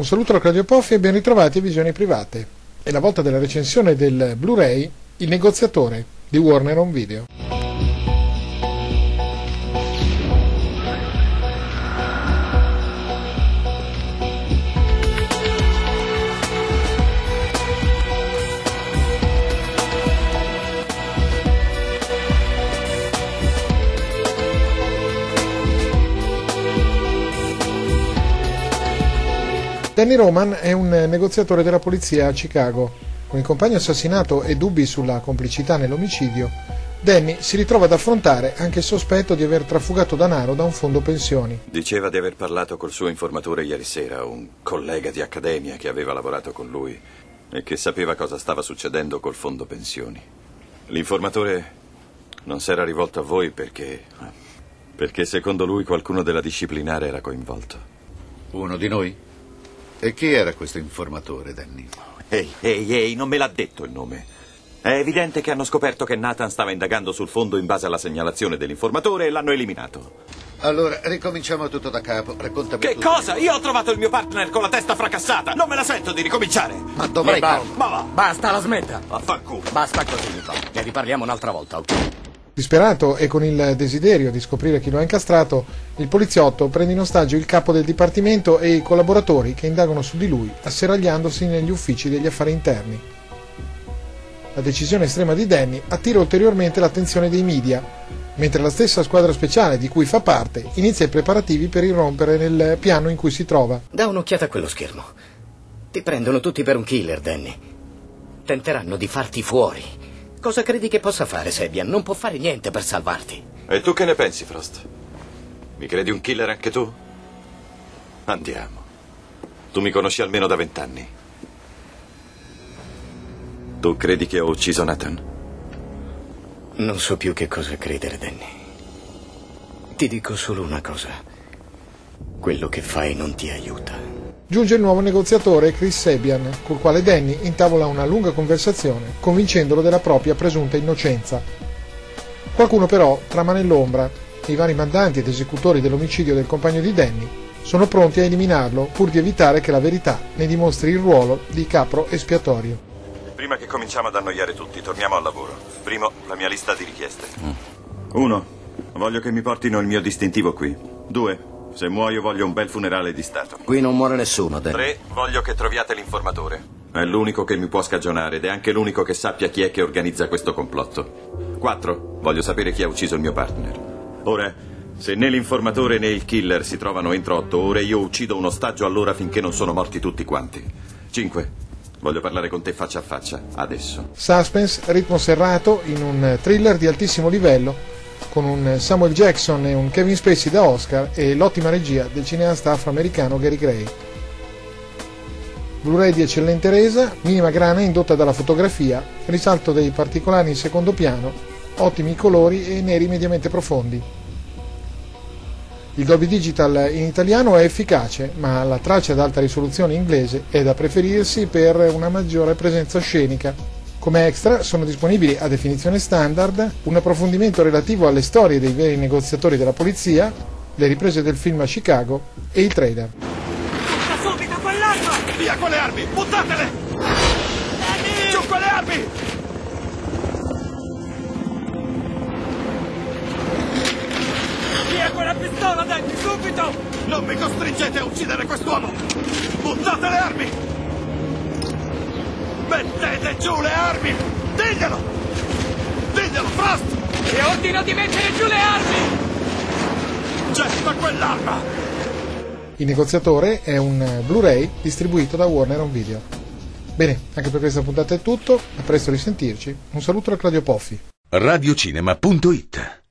Un saluto da Claudio Poffi e ben ritrovati a Visioni Private. È la volta della recensione del Blu-ray Il negoziatore di Warner Home Video. Danny Roman è un negoziatore della polizia a Chicago. Con il compagno assassinato e dubbi sulla complicità nell'omicidio, Danny si ritrova ad affrontare anche il sospetto di aver trafugato denaro da un fondo pensioni. Diceva di aver parlato col suo informatore ieri sera, un collega di accademia che aveva lavorato con lui e che sapeva cosa stava succedendo col fondo pensioni. L'informatore non si era rivolto a voi perché secondo lui qualcuno della disciplinare era coinvolto. Uno di noi? E chi era questo informatore, Danny? Ehi, non me l'ha detto il nome. È evidente che hanno scoperto che Nathan stava indagando sul fondo in base alla segnalazione dell'informatore e l'hanno eliminato. Allora, ricominciamo tutto da capo. Raccontami. Che cosa? Io ho trovato il mio partner con la testa fracassata. Non me la sento di ricominciare. Ma dov'è? Ma va. Basta, la smetta. Vaffanculo. Basta così, Nico. Ne riparliamo un'altra volta, ok? Disperato e con il desiderio di scoprire chi lo ha incastrato, il poliziotto prende in ostaggio il capo del dipartimento e i collaboratori che indagano su di lui, asserragliandosi negli uffici degli affari interni. La decisione estrema di Danny attira ulteriormente l'attenzione dei media, mentre la stessa squadra speciale di cui fa parte inizia i preparativi per irrompere nel piano in cui si trova. Da un'occhiata a quello schermo. Ti prendono tutti per un killer, Danny. Tenteranno di farti fuori. Cosa credi che possa fare, Sebian? Non può fare niente per salvarti. E tu che ne pensi, Frost? Mi credi un killer anche tu? Andiamo. Tu mi conosci almeno da 20 anni. Tu credi che ho ucciso Nathan? Non so più che cosa credere, Danny. Ti dico solo una cosa. Quello che fai non ti aiuta. Giunge il nuovo negoziatore Chris Sebian, col quale Danny intavola una lunga conversazione, convincendolo della propria presunta innocenza. Qualcuno però trama nell'ombra e i vari mandanti ed esecutori dell'omicidio del compagno di Danny sono pronti a eliminarlo pur di evitare che la verità ne dimostri il ruolo di capro espiatorio. Prima che cominciamo ad annoiare tutti, torniamo al lavoro. Primo, la mia lista di richieste. 1. Voglio che mi portino il mio distintivo qui. 2. Se muoio voglio un bel funerale di Stato. Qui non muore nessuno, Danny. 3. Voglio che troviate l'informatore. È l'unico che mi può scagionare ed è anche l'unico che sappia chi è che organizza questo complotto. 4. Voglio sapere chi ha ucciso il mio partner. Ora, se né l'informatore né il killer si trovano entro 8 ore, io uccido un ostaggio allora finché non sono morti tutti quanti. 5. Voglio parlare con te faccia a faccia, adesso. Suspense, ritmo serrato, in un thriller di altissimo livello, con un Samuel Jackson e un Kevin Spacey da Oscar e l'ottima regia del cineasta afroamericano Gary Gray. Blu-ray di eccellente resa, minima grana indotta dalla fotografia, risalto dei particolari in secondo piano, ottimi colori e neri mediamente profondi. Il Dolby Digital in italiano è efficace, ma la traccia ad alta risoluzione inglese è da preferirsi per una maggiore presenza scenica. Come extra sono disponibili a definizione standard un approfondimento relativo alle storie dei veri negoziatori della polizia, le riprese del film a Chicago e il trailer. Butta subito quell'arma! Via con le armi! Buttatele! Giù con le armi! Via quella pistola, Danny, subito! Non mi costringete a uccidere quest'uomo! Buttate le armi! Mettete giù le armi! Diglielo! Diglielo, Frost! E ordino di mettere giù le armi! Getta quell'arma! Il negoziatore è un Blu-ray distribuito da Warner Home Video. Bene, anche per questa puntata è tutto, a presto risentirci. Un saluto da Claudio Poffi. Radiocinema.it